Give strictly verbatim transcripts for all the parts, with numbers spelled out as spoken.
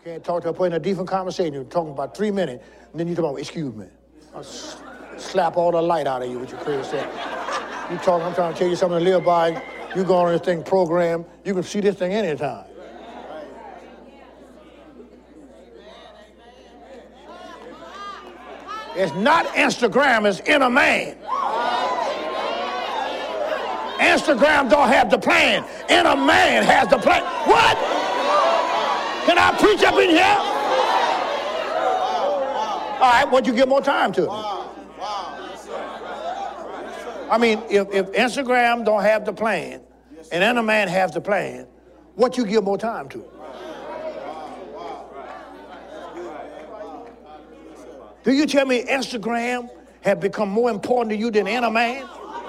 Can't talk to a person in a different conversation. You're talking about three minutes, and then you talk about, excuse me. I'll s- slap all the light out of you with your crazy self. You talking, I'm trying to tell you something to live by. You go on this thing program, you can see this thing anytime. It's not Instagram, it's inner man. Instagram don't have the plan. Inner man has the plan. What? Can I preach up in here? All right, what'd you give more time to? I mean, if, if Instagram don't have the plan and inner man has the plan, what you give more time to? Do you tell me Instagram have become more important to you than inner man?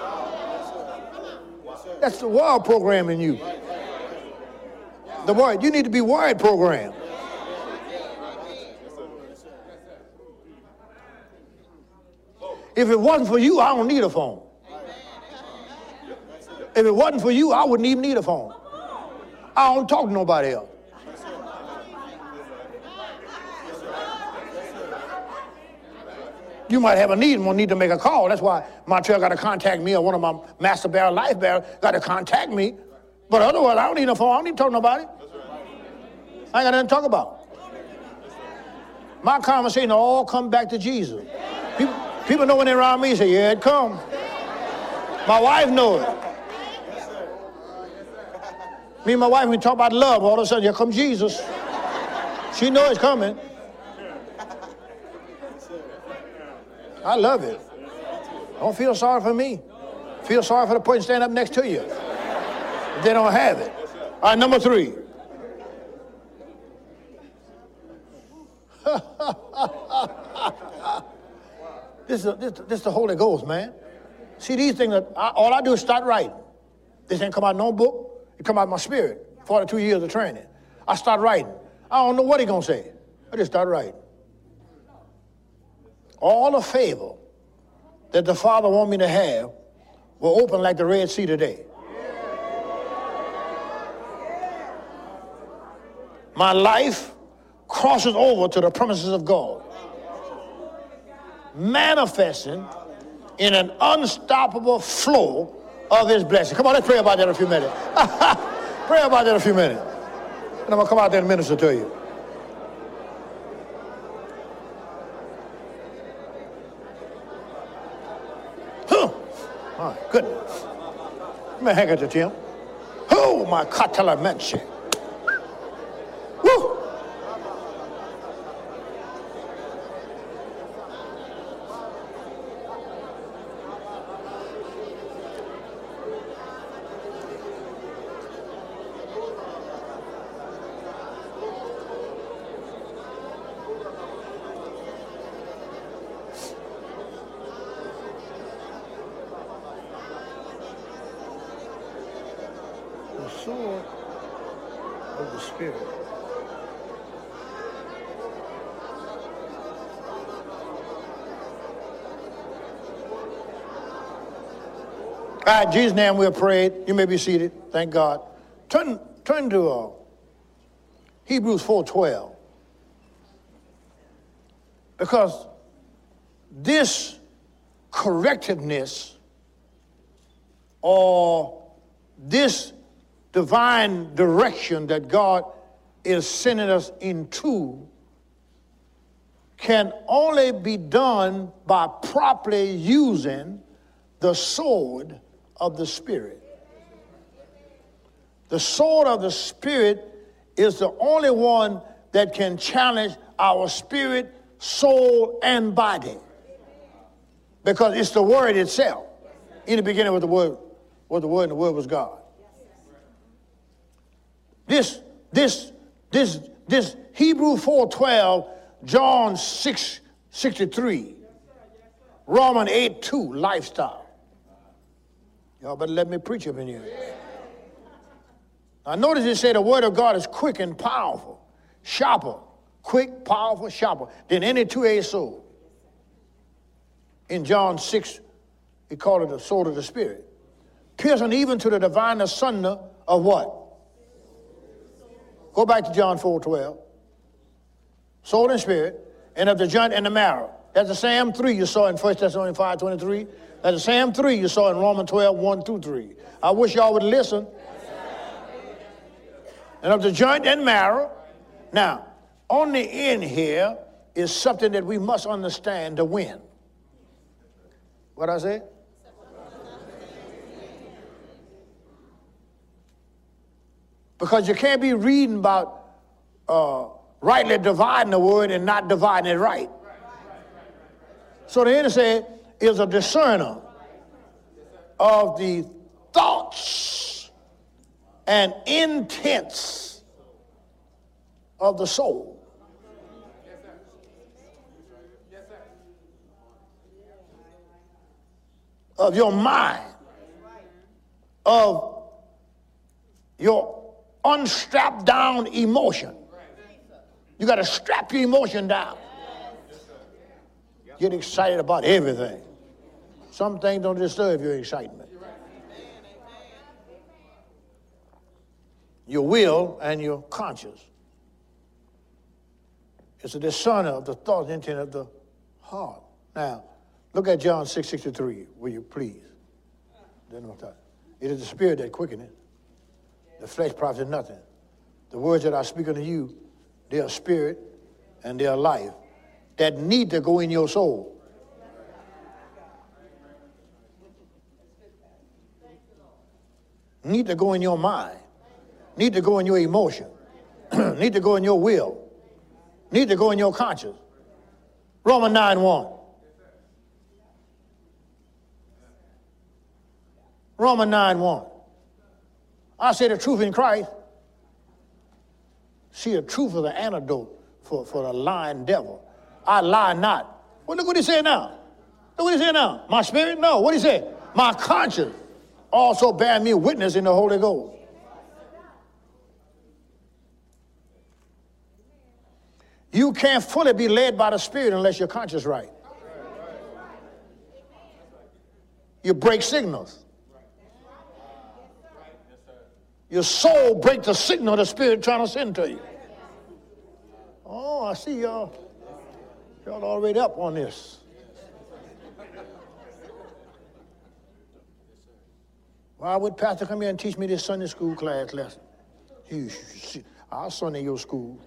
That's the world programming you. The word, you need to be word programmed. If it wasn't for you, I don't need a phone. If it wasn't for you, I wouldn't even need a phone. I don't talk to nobody else. You might have a need and won't need to make a call. That's why Montreal got to contact me, or one of my master bearer, life bearer, got to contact me. But otherwise, I don't need a phone. I don't need to talk to nobody. I ain't got nothing to talk about. My conversation all come back to Jesus. People, people know when they're around me, say, yeah, it come. My wife knows it. Me and my wife, we talk about love, all of a sudden, here comes Jesus. She knows it's coming. I love it. Don't feel sorry for me. Feel sorry for the person standing up next to you. If they don't have it. All right, number three. this, is a, this, this is the Holy Ghost, man. See, these things, that I, all I do is start writing. This ain't come out no book. It come out my spirit. forty-two years of training. I start writing. I don't know what he gonna say. I just start writing. All the favor that the Father want me to have will open like the Red Sea today. My life crosses over to the promises of God, manifesting in an unstoppable flow of his blessing. Come on, let's pray about that in a few minutes. Pray about that in a few minutes. And I'm going to come out there and minister to you. Huh. My goodness. Let me hang it to Tim. Oh, my katala menshi. Woo! The sword of the Spirit. All right, in Jesus' name we have prayed. You may be seated. Thank God. Turn, turn to uh, Hebrews four twelve. Because this correctiveness or this divine direction that God is sending us into can only be done by properly using the sword of the Spirit. The sword of the Spirit is the only one that can challenge our spirit, soul, and body. Because it's the word itself. In the beginning was the word, was the word, and the word was God. This, this, this, this Hebrew four twelve, John six sixty-three, Romans eight two lifestyle. Y'all better let me preach up in here. Now notice it say the word of God is quick and powerful, sharper, quick, powerful, sharper than any two-edged sword. In John six, he called it the sword of the Spirit. Piercing even to the divine asunder of what? Go back to John four twelve. soul and spirit, and of the joint and the marrow. That's the same three you saw in First Thessalonians five twenty-three. That's the same three you saw in Romans twelve, one through three. I wish y'all would listen. And of the joint and marrow. Now, on the end here is something that we must understand to win. What I say? Because you can't be reading about uh, rightly dividing the word and not dividing it right. So the end said is a discerner of the thoughts and intents of the soul. Of your mind, of your unstrapped down emotion. You got to strap your emotion down. Get excited about everything. Some things don't disturb your excitement. Your will and your conscience. It's a discerner of the thoughts and intent of the heart. Now, look at John six sixty-three, will you please? It is the spirit that quickeneth. The flesh profits nothing. The words that I speak unto you, they are spirit and they are life that need to go in your soul. Need to go in your mind. Need to go in your emotion. Need to go in your will. Need to go in your conscience. Romans nine one. Romans nine one. I say the truth in Christ. See, the truth is the antidote for, for the lying devil. I lie not. Well, look what he said now. Look what he said now. My spirit? No. What he said? My conscience also bear me witness in the Holy Ghost. You can't fully be led by the Spirit unless your conscience is right. You break signals. Your soul breaks the signal the Spirit trying to send to you. Oh, I see y'all. Y'all already up on this. Why would Pastor come here and teach me this Sunday school class lesson? I'll Sunday your school.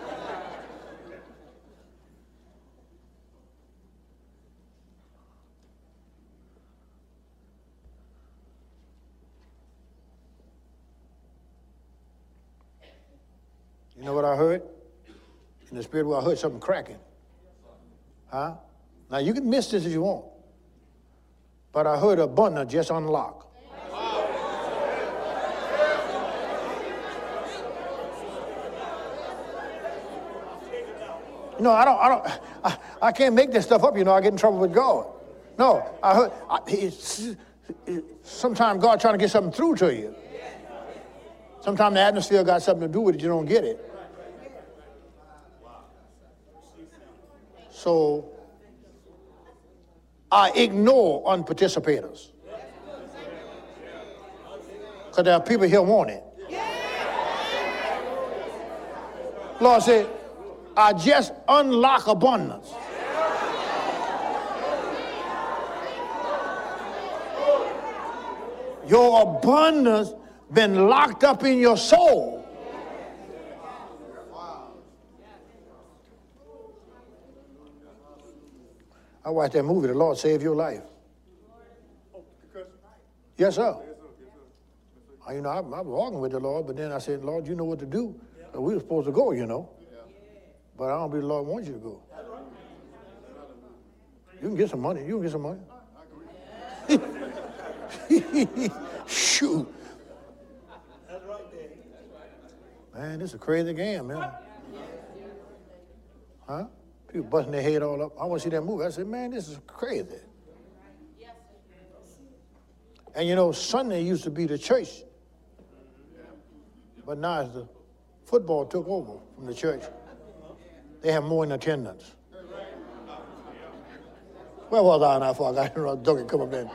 You know what I heard? In the spirit where I heard something cracking. Huh? Now you can miss this if you want. But I heard a button just unlock. You know, I don't, I don't, I, I can't make this stuff up, you know, I get in trouble with God. No, I heard, I, it's, it, sometimes God trying to get something through to you. Sometimes the atmosphere got something to do with it, you don't get it. So I ignore unparticipators. Because there are people here want it. Lord said, I just unlock abundance. Your abundance been locked up in your soul. I watched that movie, The Lord Save Your Life. Yes, sir. You know, I, I was walking with the Lord, but then I said, Lord, you know what to do. So we were supposed to go, you know. But I don't believe the Lord wants you to go. You can get some money. You can get some money. Shoot. Man, this is a crazy game, man. Huh? People busting their head all up. I want to see that movie. I said, man, this is crazy. And you know, Sunday used to be the church. But now as the football took over from the church, they have more in attendance. Where was I now before I got in? Don't come up there.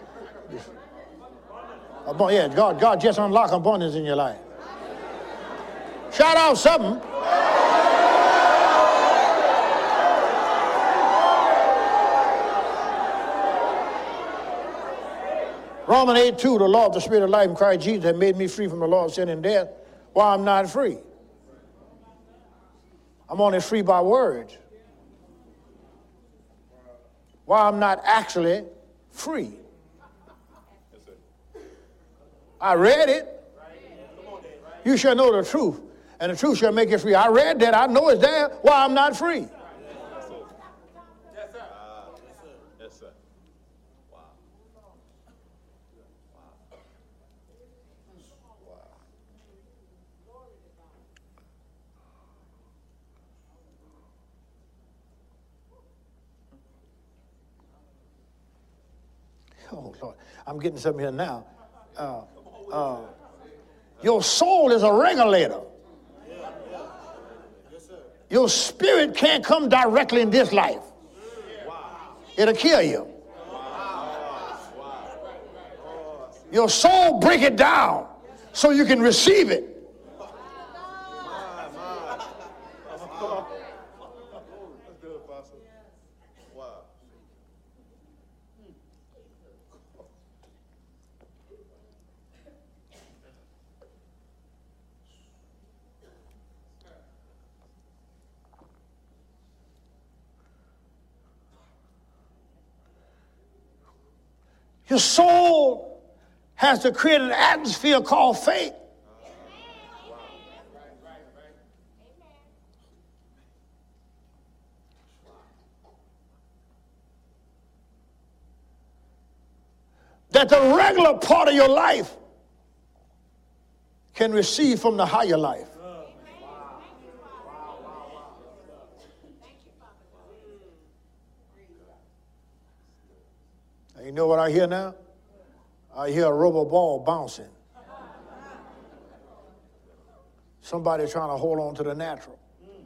Yeah, God, God just unlocked abundance in your life. Shout out something. Romans eight two, the law of the Spirit of life in Christ Jesus has made me free from the law of sin and death. Why I'm not free? I'm only free by words. Why I'm not actually free? I read it. You shall know the truth, and the truth shall make you free. I read that. I know it's there. Why I'm not free? Yes, sir. Yes, sir. Wow. Oh, Lord. I'm getting something here now. Uh, uh, your soul is a regulator. Your spirit can't come directly in this life. It'll kill you. Your soul break it down so you can receive it. Your soul has to create an atmosphere called faith. That the regular part of your life can receive from the higher life. You know what I hear now? I hear a rubber ball bouncing. Somebody trying to hold on to the natural.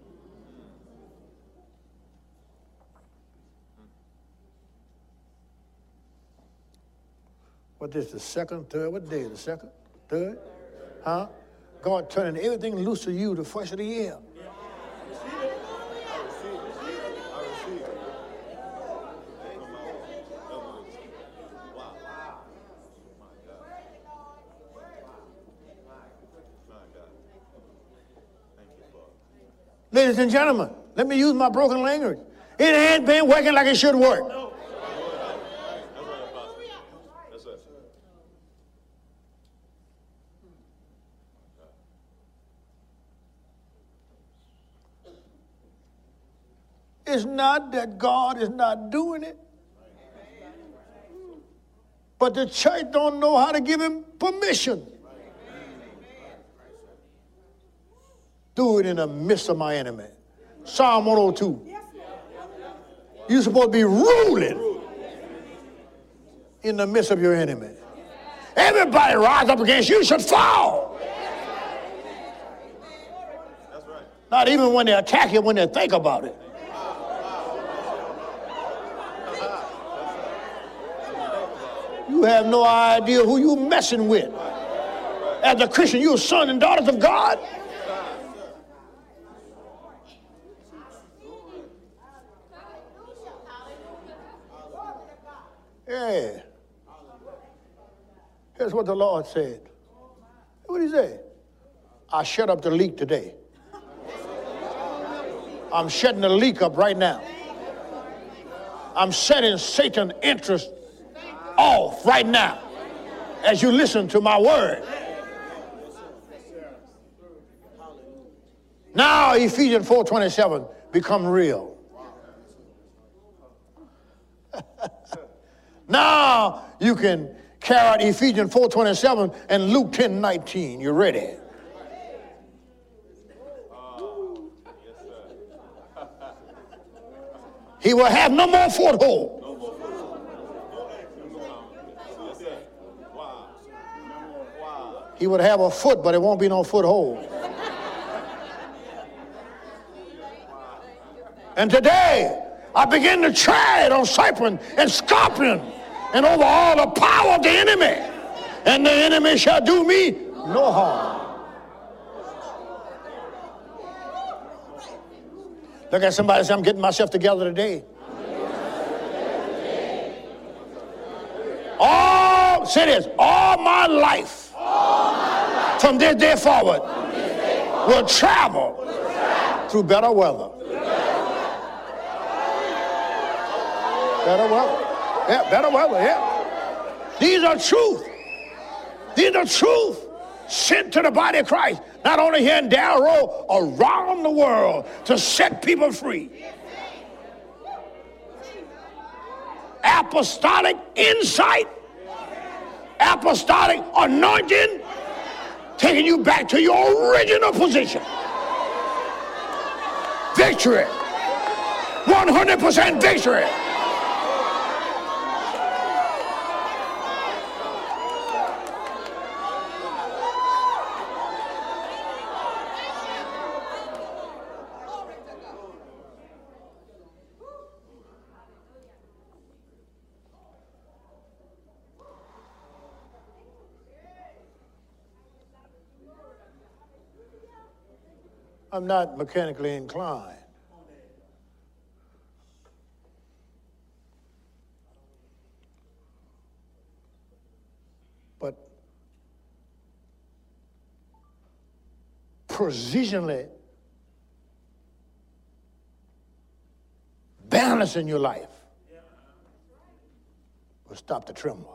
What is the second, third? What day is the second, third? Huh? God turning everything loose to you the first of the year. Ladies and gentlemen, let me use my broken language. It ain't been working like it should work. It's not that God is not doing it, but the church don't know how to give him permission. Do it in the midst of my enemy. Psalm one oh two. You're supposed to be ruling in the midst of your enemy. Everybody rise up against you should fall. That's right. Not even when they attack you, when they think about it. You have no idea who you're messing with. As a Christian, you're sons and daughters of God. Yeah. Here's what the Lord said. What did he say? I shut up the leak today. I'm shutting the leak up right now. I'm setting Satan's interest off right now as you listen to my word. Now Ephesians four twenty-seven become real. Now you can carry out Ephesians four twenty-seven and Luke ten nineteen. You ready? He will have no more foothold. He would have a foot, but it won't be no foothold. And today, I begin to tread on serpent and scorpion and over all the power of the enemy. And the enemy shall do me no harm. Look at somebody and say, I'm getting myself together today. All all, say this, all my life, all my life from this day forward, this day forward will, travel will travel through better weather. Through better weather. Yeah, better weather, yeah. These are truth. These are truth sent to the body of Christ, not only here in Darrow, around the world, to set people free. Apostolic insight, apostolic anointing, taking you back to your original position. Victory. one hundred percent victory. I'm not mechanically inclined. But positionally balancing your life will stop the tremor.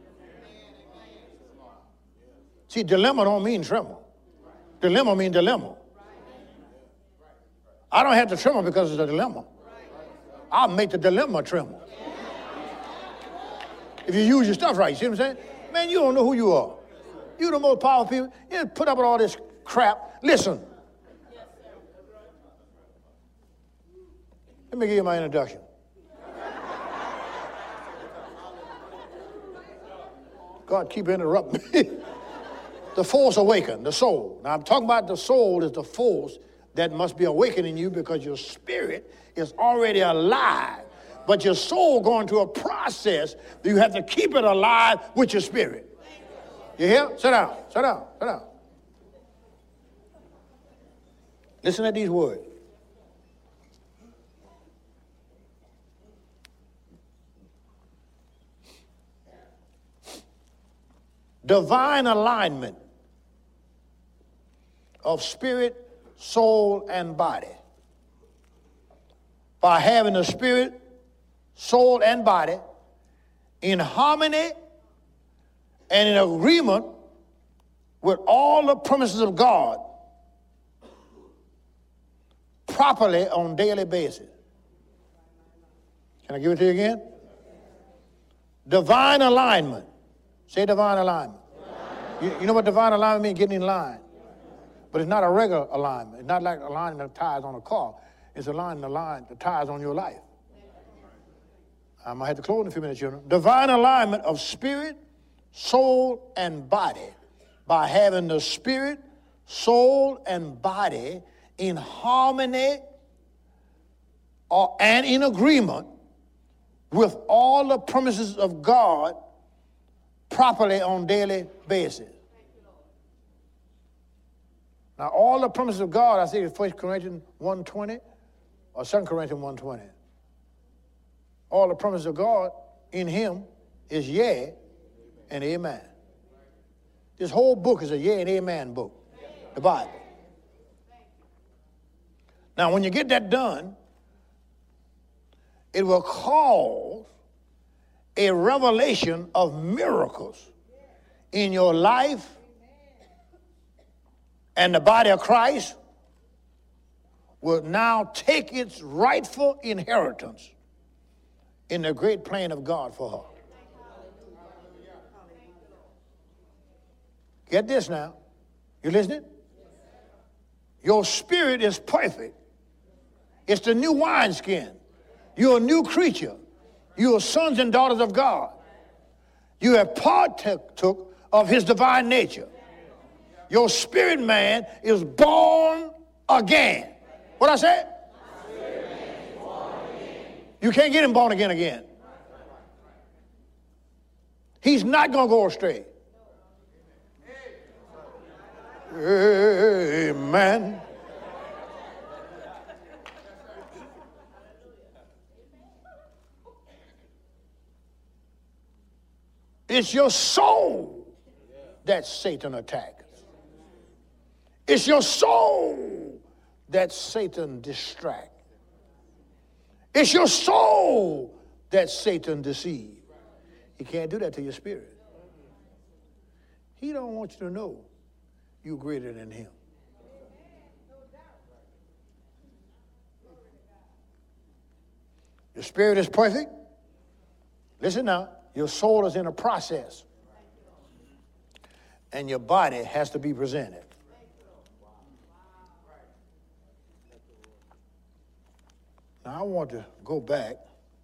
See, dilemma don't mean tremor. Dilemma mean dilemma. I don't have to tremble because it's a dilemma. I'll make the dilemma tremble. If you use your stuff right, you see what I'm saying? Man, you don't know who you are. You're the most powerful people. You put up with all this crap. Listen. Let me give you my introduction. God, keep interrupting me. The force awakened, the soul. Now, I'm talking about the soul is the force that must be awakening you because your spirit is already alive. But your soul going through a process that you have to keep it alive with your spirit. You hear? Sit down, sit down, sit down. Listen to these words. Divine alignment of spirit, soul, and body. By having the spirit, soul, and body in harmony and in agreement with all the promises of God properly on a daily basis. Can I give it to you again? Divine alignment. Say divine alignment. Divine. You, you know what divine alignment means? Getting in line. But it's not a regular alignment. It's not like aligning the tires on a car. It's aligning the line, the tires on your life. I might have to close in a few minutes, children. Divine alignment of spirit, soul, and body by having the spirit, soul, and body in harmony or, and in agreement with all the promises of God properly on a daily basis. Now, all the promises of God, I think it's First Corinthians one twenty or Second Corinthians one twenty. All the promises of God in him is yea and amen. This whole book is a yea and amen book, the Bible. Now, when you get that done, it will cause a revelation of miracles in your life and the body of Christ will now take its rightful inheritance in the great plan of God for her. Get this now. You listening? Your spirit is perfect. It's the new wineskin. You're a new creature. You are sons and daughters of God. You have partook of his divine nature. Your spirit man is born again. What I said? You can't get him born again again. He's not going to go astray. Amen. It's your soul that Satan attacks. It's your soul that Satan distracts. It's your soul that Satan deceives. He can't do that to your spirit. He don't want you to know you're greater than him. Your spirit is perfect. Listen now, your soul is in a process. And your body has to be presented. Now I want to go back.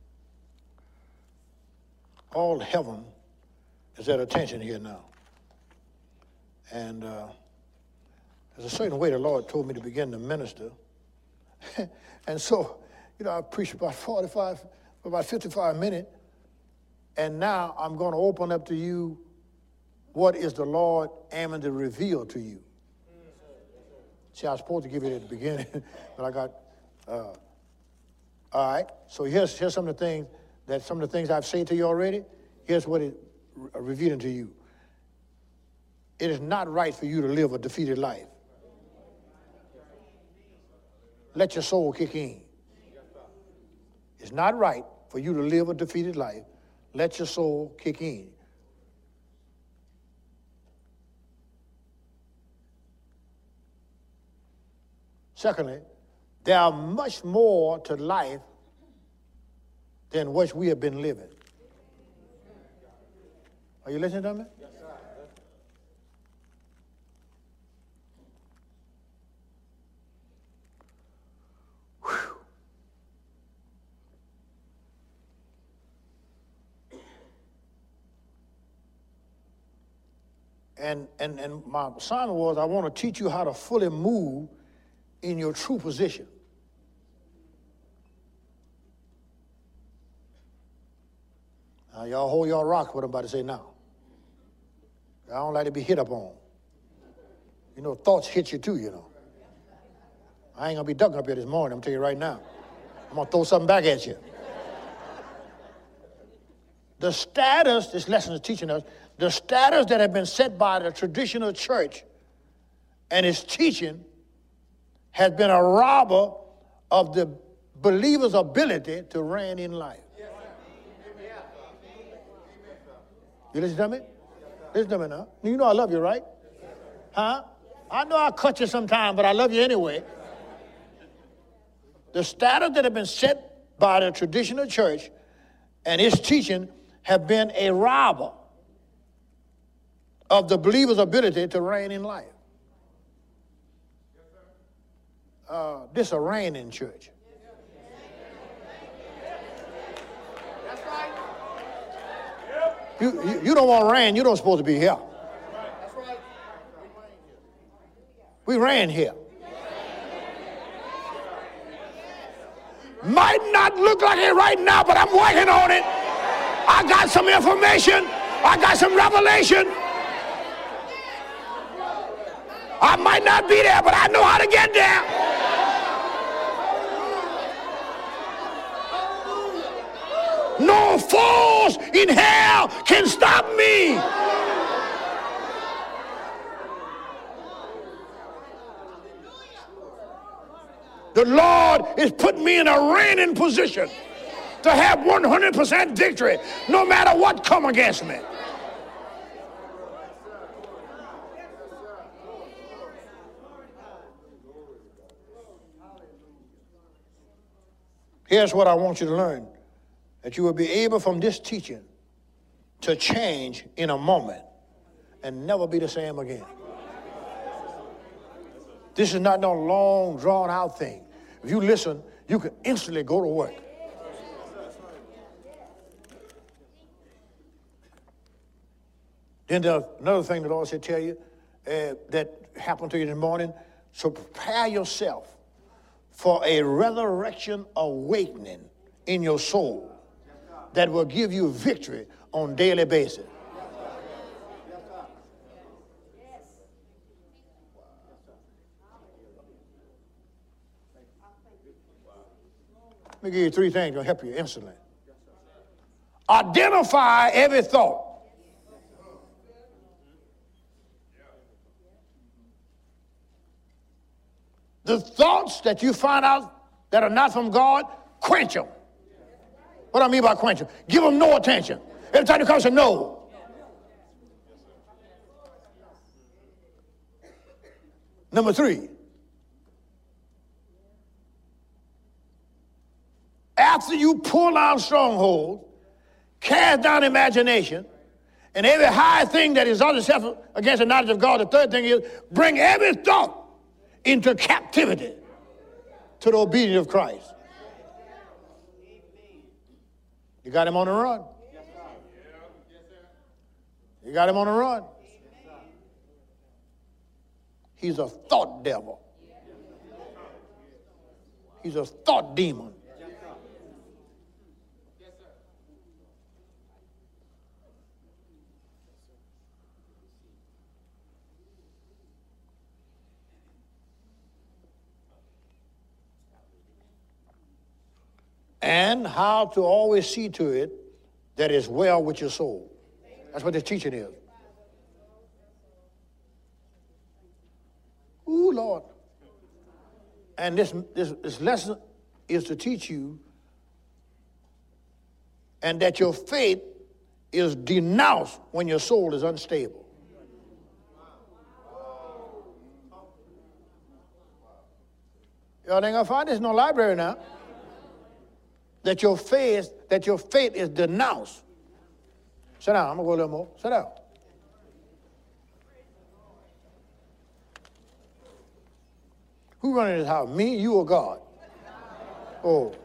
All heaven is at attention here now. And uh, there's a certain way the Lord told me to begin to minister. And so, you know, I preached about forty-five, about fifty-five minutes. And now I'm going to open up to you what is the Lord aiming to reveal to you. See, I was supposed to give it at the beginning, but I got, uh, all right. So here's, here's some of the things that some of the things I've said to you already. Here's what it re- revealing to you. It is not right for you to live a defeated life. Let your soul kick in. It's not right for you to live a defeated life. Let your soul kick in. Secondly, there are much more to life than what we have been living. Are you listening to me? Yes, sir. Whew. And, and, and my assignment was I want to teach you how to fully move in your true position. Now, y'all hold y'all rocks what I'm about to say now. I don't like to be hit up on. You know, thoughts hit you too, you know. I ain't going to be ducking up here this morning, I'm telling you right now. I'm going to throw something back at you. The status, this lesson is teaching us, the status that have been set by the traditional church and its teaching has been a robber of the believer's ability to reign in life. You listen to me? Listen to me now. You know I love you, right? Huh? I know I cut you sometime, but I love you anyway. The status that have been set by the traditional church and its teaching have been a robber of the believer's ability to reign in life. Uh, this is a reigning church. That's right. You, you, you don't want to reign, you don't supposed to be here. That's right. We reign here. Might not look like it right now, but I'm working on it. I got some information. I got some revelation. I might not be there, but I know how to get there. No force in hell can stop me. The Lord is putting me in a reigning position to have one hundred percent victory no matter what come against me. Here's what I want you to learn. That you will be able from this teaching to change in a moment and never be the same again. This is not no long, drawn-out thing. If you listen, you can instantly go to work. Then there's another thing the Lord said tell you uh, that happened to you this morning. So prepare yourself for a resurrection awakening in your soul that will give you victory on a daily basis. Let me give you three things that will help you instantly. Identify every thought the thoughts that you find out that are not from God, quench them. What do I mean by quench them? Give them no attention. Every time you come, say no. Number three, after you pull out strongholds, cast down imagination, and every high thing that exalts itself against the knowledge of God, the third thing is bring every thought into captivity to the obedience of Christ. You got him on the run. You got him on the run. He's a thought devil. He's a thought demon. And how to always see to it that it's well with your soul. That's what this teaching is. Ooh, Lord. And this, this, this lesson is to teach you and that your faith is denounced when your soul is unstable. Y'all ain't gonna find this in no library now. That your faith, that your faith is denounced. Sit down, I'm gonna go a little more. Sit down. Who running this house? Me, you, or God? Oh.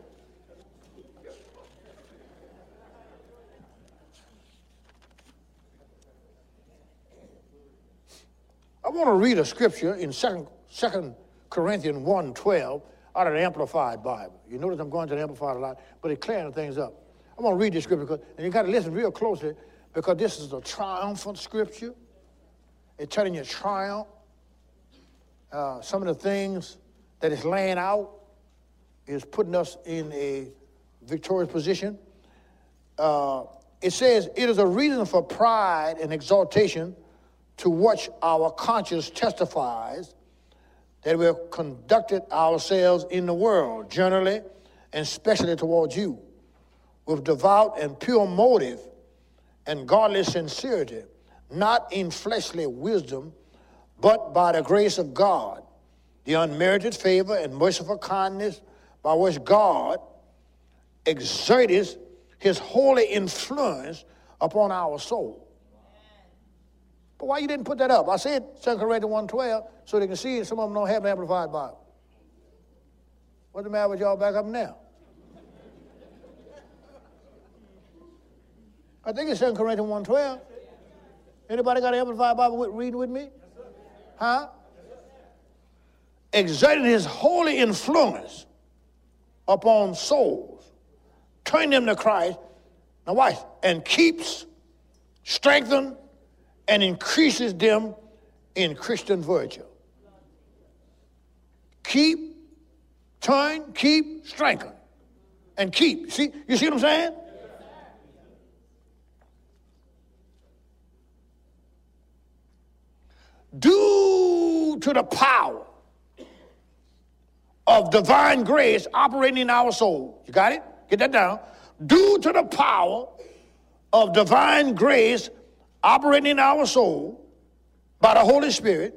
I want to read a scripture in Second Corinthians one twelve out of the Amplified Bible. You notice I'm going to the Amplified a lot, but it's clearing things up. I want to read this scripture, because, and you got to listen real closely, because this is a triumphant scripture. It's telling you triumph. Uh, some of the things that it's laying out is putting us in a victorious position. Uh, it says, it is a reason for pride and exaltation to which our conscience testifies that we have conducted ourselves in the world, generally and especially towards you, with devout and pure motive and godly sincerity, not in fleshly wisdom, but by the grace of God, the unmerited favor and merciful kindness by which God exerted his holy influence upon our soul. But why you didn't put that up? I said Second Corinthians one twelve so they can see it. Some of them don't have an Amplified Bible. What's the matter with y'all back up now? I think it's Second Corinthians one twelve. Anybody got an Amplified Bible with, reading with me? Huh? Exerting his holy influence upon souls, turn them to Christ. Now watch, and keeps, strengthens, and increases them in Christian virtue. Keep, turn, keep, strengthen, and keep. See, you see what I'm saying? Due to the power of divine grace operating in our soul. You got it? Get that down. Due to the power of divine grace operating in our soul by the Holy Spirit,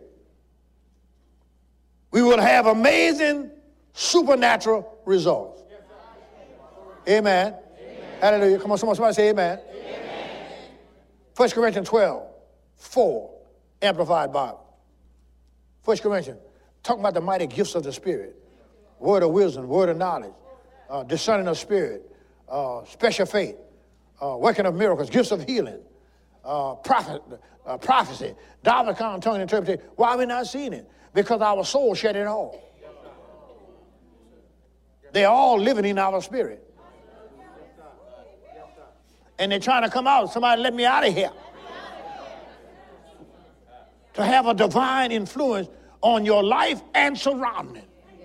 we will have amazing supernatural results. Amen. Amen. Hallelujah. Come on, someone, somebody say amen. Amen. First Corinthians twelve, four, Amplified Bible. First Corinthians, talking about the mighty gifts of the Spirit. Word of wisdom, word of knowledge, uh, discerning of spirit, uh, special faith, uh, working of miracles, gifts of healing, uh, prophet, uh, prophecy, divers kind of tongue and interpretation. Why are we not seeing it? Because our soul shed it all. They're all living in our spirit. And they're trying to come out. Somebody let me out of here. To have a divine influence on your life and surrounding.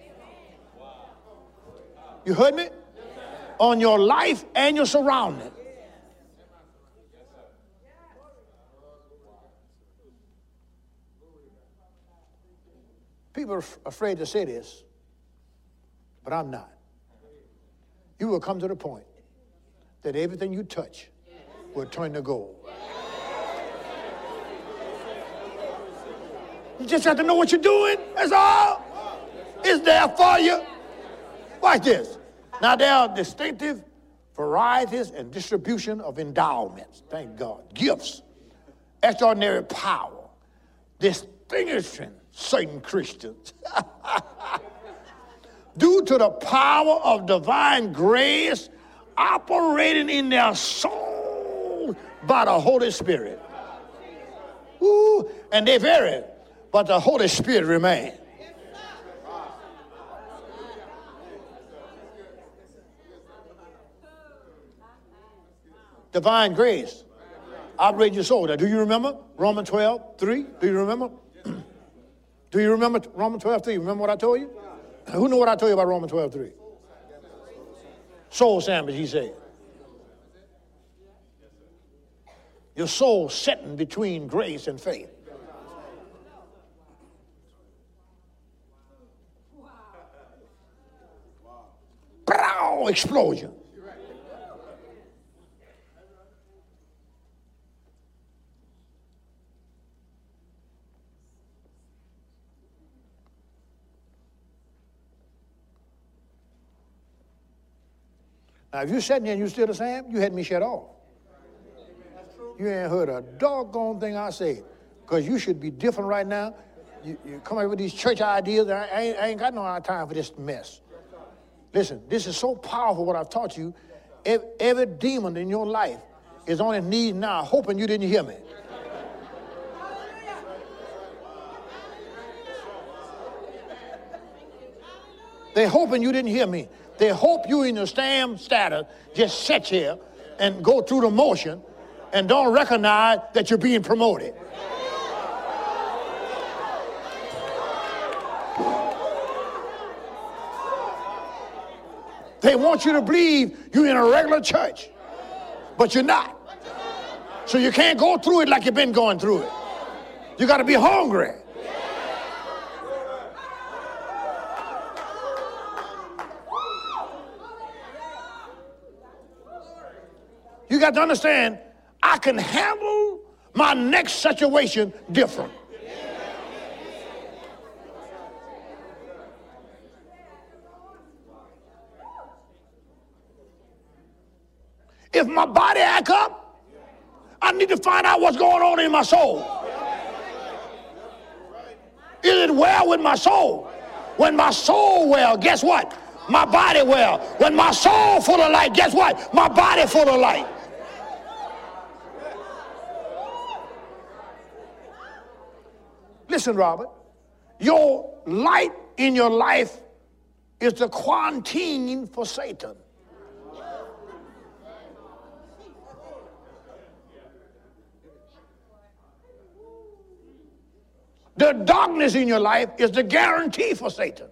You heard me? On your life and your surrounding. people are afraid to say this, but I'm not. You will come to the point that everything you touch will turn to gold. You just have to know what you're doing. That's all. It's there for you. Watch this. Now, there are distinctive varieties and distribution of endowments. Thank God. Gifts. Extraordinary power. Distinguishing certain Christians. Due to the power of divine grace operating in their soul by the Holy Spirit. Ooh, and they vary, but the Holy Spirit remains. Divine grace operate your soul. Now, do you remember Romans twelve, three? Do you remember? Do you remember Romans twelve, three? Remember what I told you? Who knew what I told you about Romans twelve, three? Soul sandwich, he said. Your soul sitting between grace and faith. Wow. Explosion. Now, if you're sitting there and you're still the same, you had me shut off. You ain't heard a doggone thing I said, because you should be different right now. You, you come up with these church ideas. I ain't, I ain't got no time for this mess. Listen, this is so powerful what I've taught you. Every, every demon in your life is on his knees now, hoping you didn't hear me. They're hoping you didn't hear me. They hope you in your stamp status just sit here and go through the motion and don't recognize that you're being promoted. They want you to believe you're in a regular church, but you're not. So you can't go through it like you've been going through it. You got to be hungry. You got to understand, I can handle my next situation different. If my body act up, I need to find out what's going on in my soul. Is it well with my soul? When my soul well, guess what? My body well. When my soul full of light, guess what? My body full of light. Listen, Robert, your light in your life is the quarantine for Satan. The darkness in your life is the guarantee for Satan.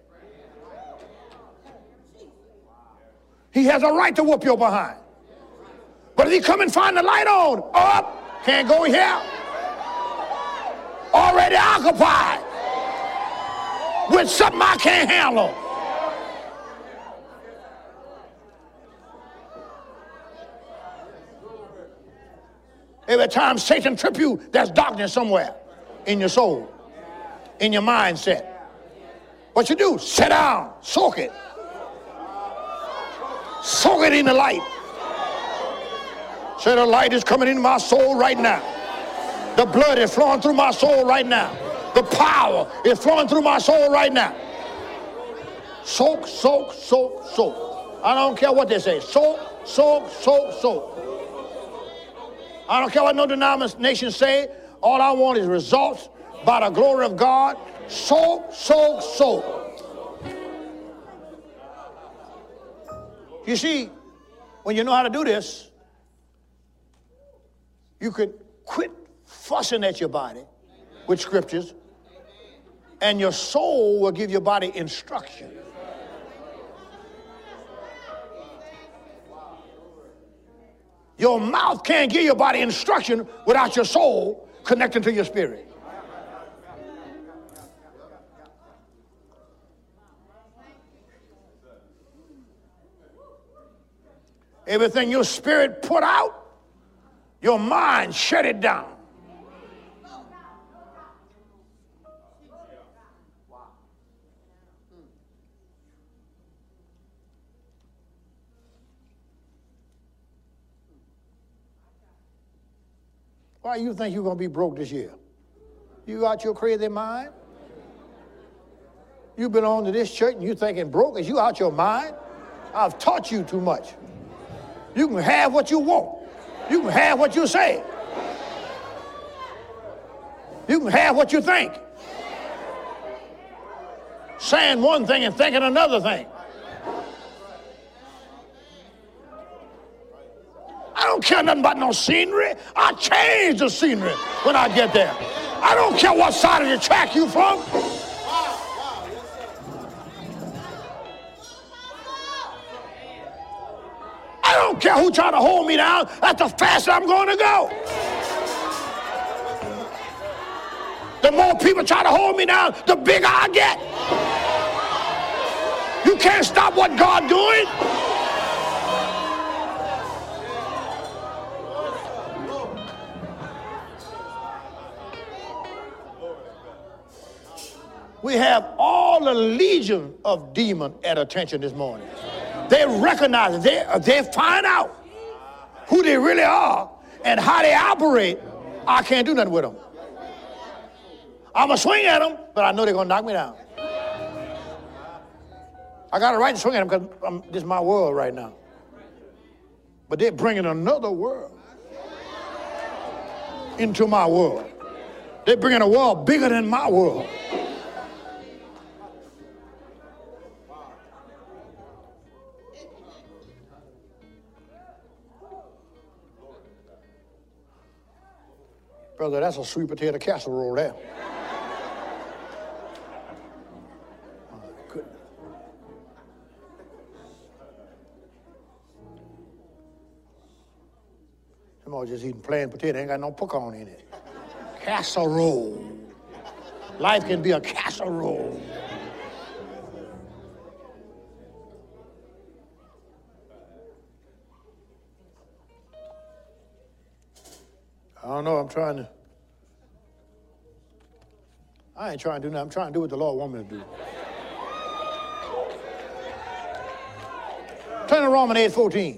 He has a right to whoop your behind. But if he come and find the light on, up, can't go here. Already occupied with something I can't handle. Every time Satan trip you, there's darkness somewhere in your soul, in your mindset. What you do? Sit down, soak it. Soak it in the light. Say, the light is coming into my soul right now. The blood is flowing through my soul right now. The power is flowing through my soul right now. Soak, soak, soak, soak. I don't care what they say. Soak, soak, soak, soak. I don't care what no denominations say. All I want is results by the glory of God. Soak, soak, soak. You see, when you know how to do this, you could quit fussing at your body with scriptures, and your soul will give your body instruction. Your mouth can't give your body instruction without your soul connecting to your spirit. Everything your spirit put out, your mind shut it down. Why you think you're going to be broke this year? You got your crazy mind? You belong to this church and you thinking broke? Is you out your mind? I've taught you too much. You can have what you want. You can have what you say. You can have what you think. Saying one thing and thinking another thing. I don't care nothing about no scenery. I change the scenery when I get there. I don't care what side of the track you from. I don't care who trying to hold me down. That's the faster I'm going to go. The more people try to hold me down, the bigger I get. You can't stop what God's doing. We have all the legion of demons at attention this morning. They recognize it. They, they find out who they really are and how they operate. I can't do nothing with them. I'm going to swing at them, but I know they're going to knock me down. I got a right to swing at them because this is my world right now. But they're bringing another world into my world. They're bringing a world bigger than my world. Brother, that's a sweet potato casserole there. Oh, goodness. Some of just eating plain potato, ain't got no pecan in it. Casserole. Life can be a casserole. I don't know, I'm trying to, I ain't trying to do nothing. I'm trying to do what the Lord wants me to do. Turn to Romans eight fourteen.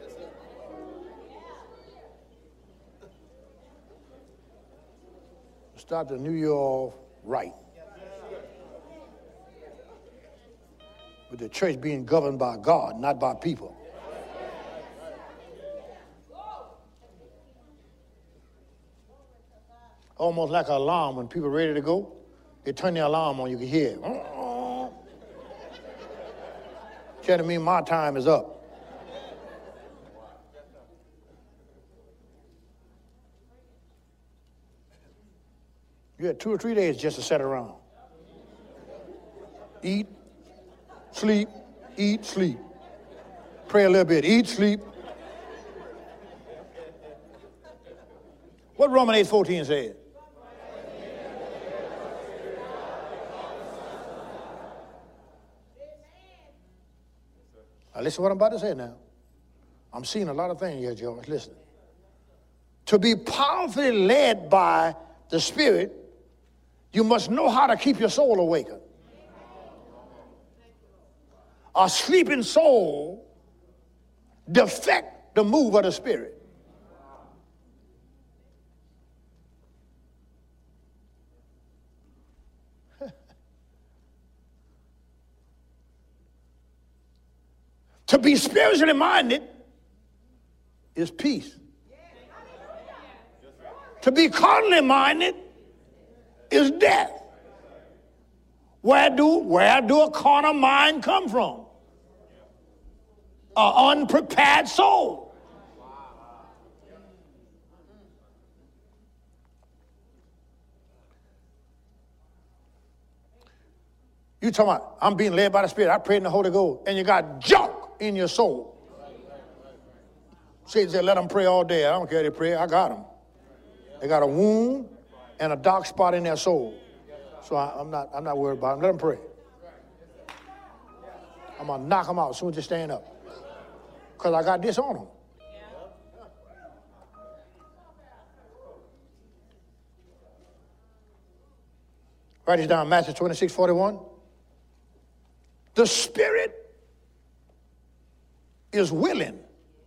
Start the new year off right. With the church being governed by God, not by people. Almost like an alarm when people are ready to go. They turn the alarm on, you can hear it. Telling me my time is up. You had two or three days just to sit around. Eat, sleep, eat, sleep. Pray a little bit, eat, sleep. What Romans eight fourteen says? Now listen to what I'm about to say now. I'm seeing a lot of things here, George. Listen. To be powerfully led by the Spirit, you must know how to keep your soul awakened. A sleeping soul defects the move of the Spirit. To be spiritually minded is peace. To be carnally minded is death. Where do, where do a carnal mind come from? An unprepared soul. You talking about, I'm being led by the Spirit, I prayed in the Holy Ghost, and you got junk in your soul. Satan said, let them pray all day. I don't care if they pray, I got them. They got a wound and a dark spot in their soul. So I, I'm not I'm not worried about them. Let them pray. I'm going to knock them out as soon as they stand up. Because I got this on them. Write it down, Matthew twenty-six, forty-one. The spirit is willing,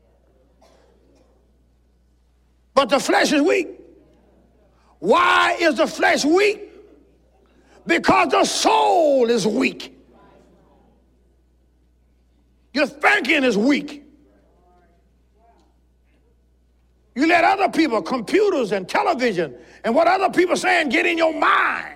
but the flesh is weak. Why is the flesh weak? Because the soul is weak. Your thinking is weak. You let other people, computers and television, and what other people saying get in your mind.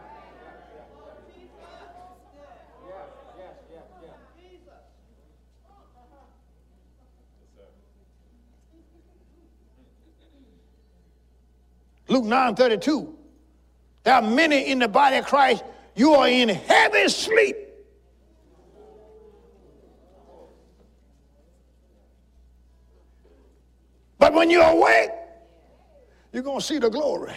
Luke nine thirty-two. There are many in the body of Christ. You are in heavy sleep. But when you're awake, you're going to see the glory.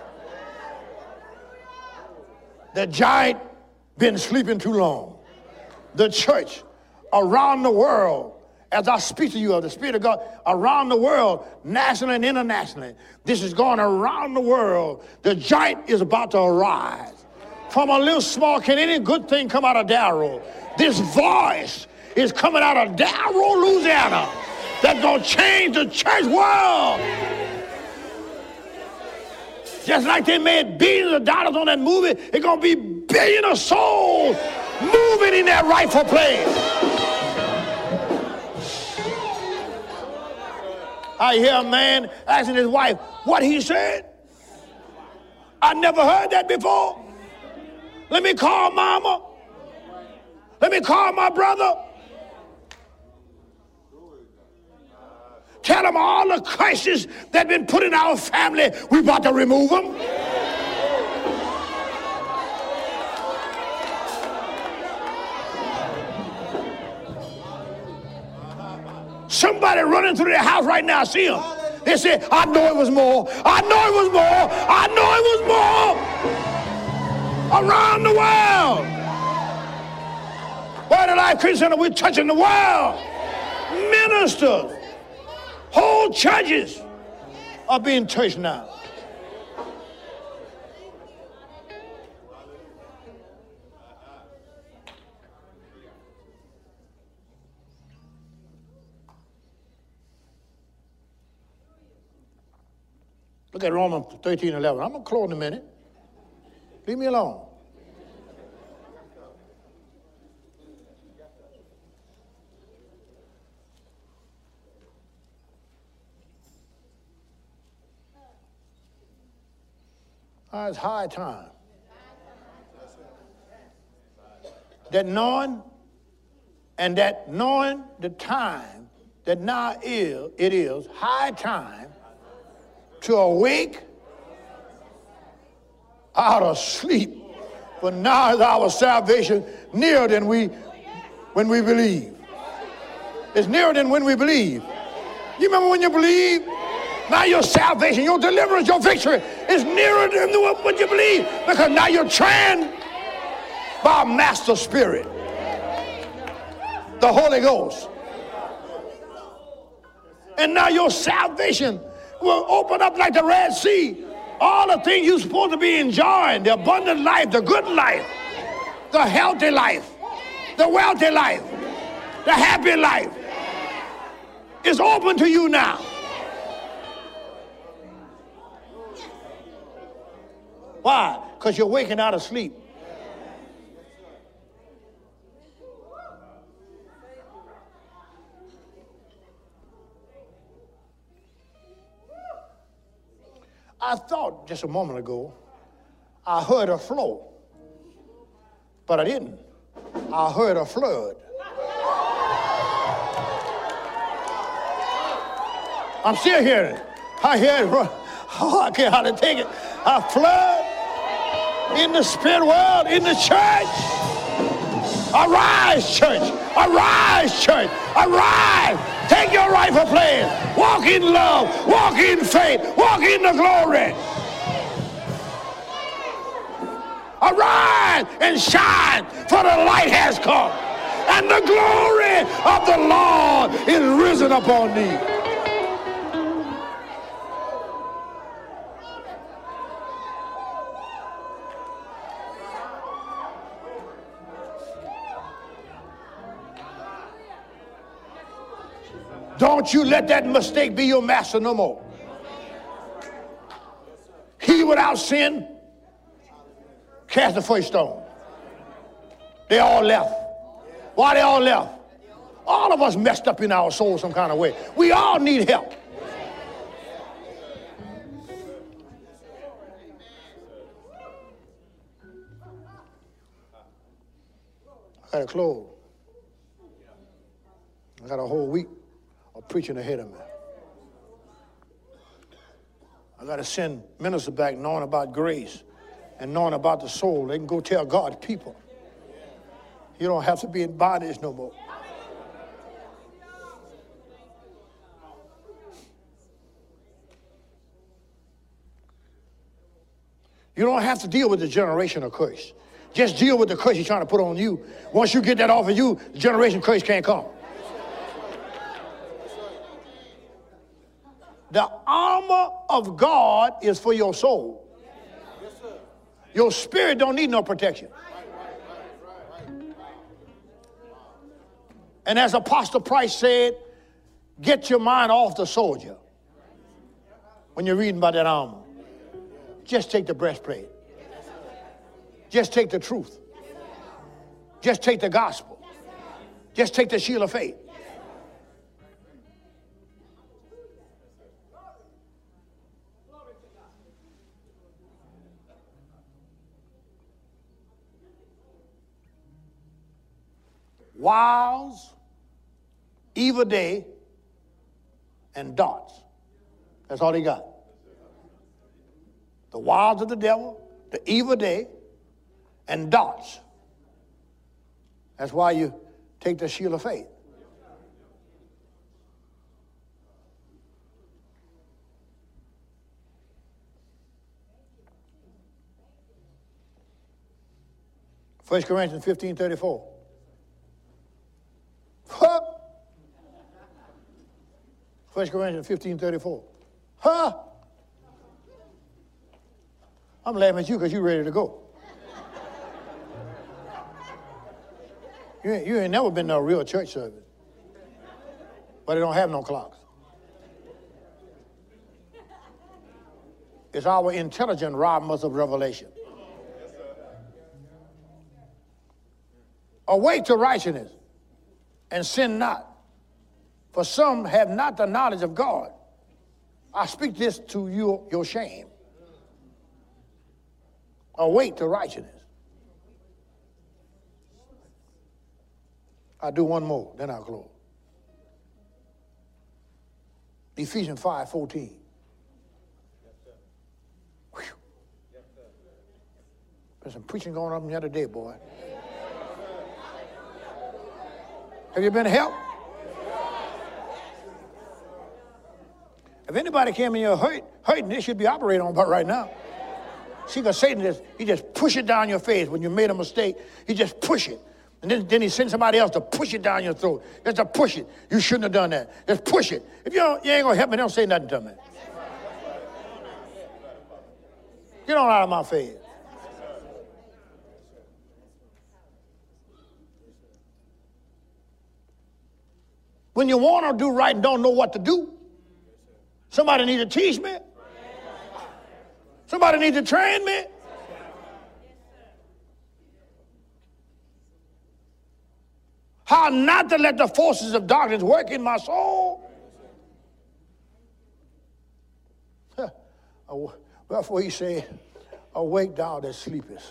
The giant been sleeping too long. The church around the world, as I speak to you of the Spirit of God, around the world, nationally and internationally, this is going around the world. The giant is about to arise. From a little small, can any good thing come out of Darrow? This voice is coming out of Darrow, Louisiana, that's going to change the church world. Just like they made billions of dollars on that movie, it's going to be billions of souls moving in their rightful place. I hear a man asking his wife what he said. I never heard that before. Let me call mama. Let me call my brother. Tell them all the curses that been put in our family, we about to remove them. Somebody running through their house right now, see them. They say, I know it was more. I know it was more. I know it was more. Around the world. Word of Life Christian Center, we're touching the world. Ministers, whole churches are being touched now. Look at Romans thirteen eleven. I'm going to close in a minute. Leave me alone. Uh, it's high time that knowing and that knowing the time that now is, it is high time to awake out of sleep. For now is our salvation nearer than we when we believe. It's nearer than when we believe. You remember when you believe? Now your salvation, your deliverance, your victory is nearer than what you believe, because now you're trained by a master spirit, the Holy Ghost. And now your salvation will open up like the Red Sea. All the things you're supposed to be enjoying, the abundant life, the good life, the healthy life, the wealthy life, the happy life, is open to you now. Why? Because you're waking out of sleep. I thought just a moment ago I heard a flow, but I didn't. I heard a flood. I'm still hearing it. I hear it. Oh, I can't hardly take it. A flood in the spirit world, in the church. Arise, church. Arise, church. Arise. Take your rightful place. Walk in love. Walk in faith. Walk in the glory. Arise and shine, for the light has come. And the glory of the Lord is risen upon thee. Don't you let that mistake be your master no more. He without sin cast the first stone. They all left. Why they all left? All of us messed up in our soul some kind of way. We all need help. I got to close. I got a whole week of preaching ahead of me. I got to send ministers back knowing about grace and knowing about the soul. They can go tell God's people. You don't have to be in bondage no more. You don't have to deal with the generational curse. Just deal with the curse he's trying to put on you. Once you get that off of you, the generation curse can't come. The armor of God is for your soul. Your spirit don't need no protection. And as Apostle Price said, get your mind off the soldier when you're reading about that armor. Just take the breastplate. Just take the truth. Just take the gospel. Just take the shield of faith. Wiles, evil day, and darts. That's all he got. The wiles of the devil, the evil day, and darts. That's why you take the shield of faith. First Corinthians fifteen thirty-four. Huh? First Corinthians fifteen thirty-four. Huh? I'm laughing at you because you're ready to go. You ain't, you ain't never been to a real church service. But they don't have no clocks. It's our intelligent robbing us of revelation. Awake to righteousness and sin not. For some have not the knowledge of God. I speak this to you, your shame. Awake to righteousness. I'll do one more, then I'll close. Ephesians five fourteen. Whew. There's some preaching going on the other day, boy. Have you been helped? If anybody came in here hurt, hurting, they should be operating on about right now. See, because Satan just, he just push it down your face. When you made a mistake, he just push it. And then, then he sends somebody else to push it down your throat. Just to push it. You shouldn't have done that. Just push it. If you, don't, you ain't going to help me, don't say nothing to me. Get on out of my face. When you want to do right and don't know what to do, somebody need to teach me. Somebody need to train me. How not to let the forces of darkness work in my soul. Therefore he said, awake thou that sleepest,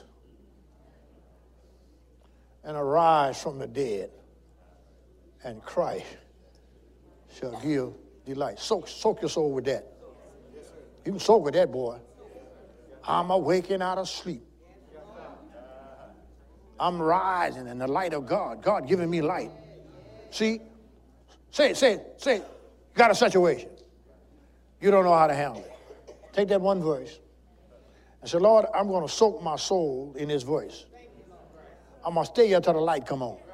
and arise from the dead, and Christ shall give delight. Soak, soak your soul with that. You can soak with that, boy. I'm awaking out of sleep. I'm rising in the light of God. God giving me light. See? Say it, say it, say it. You got a situation. You don't know how to handle it. Take that one verse and say, Lord, I'm going to soak my soul in this verse. I'm going to stay here till the light come on.